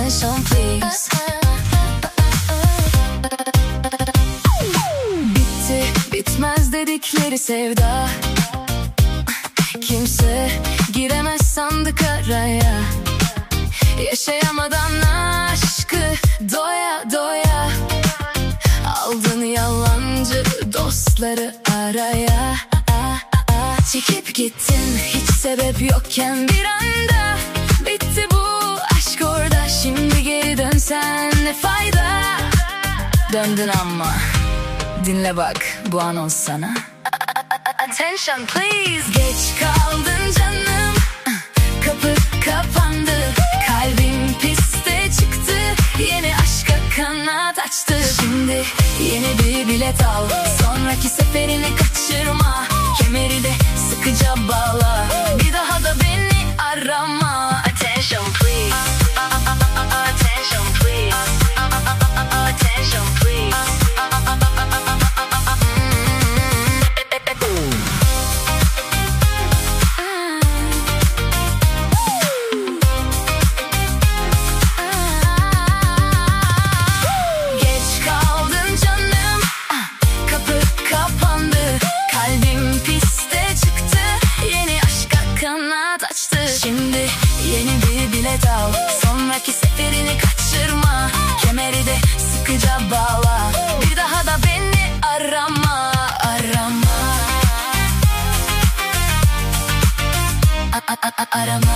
attention please. Bitti bitmez dedikleri sevda, kimse giremez sandık araya. Yaşayamadan aşkı doya doya, aldın yalancı dostları araya. Çekip gittin hiç sebep yokken bir anda. Bitti bu aşk orada, şimdi geri dönsen ne fayda. Döndün ama dinle bak bu anons sana. Attention please. Geç kaldın canım, kapı kapandı, kalbim piste çıktı, yeni aşka kanat açtı. Şimdi yeni bir bilet al, sonraki seferini kaçırma, kemeri de sıkıca bağla, bir daha da beni arama. Attention please. Attention please. Attention please. Geç kaldın canım, kapı kapandı, kalbim piste çıktı, yeni aşka kanat açtı. Şimdi yeni bir bilet al, sonraki seferini kaçırma, kemeri de sıkıca bağla, bir daha da beni arama. Arama. Arama.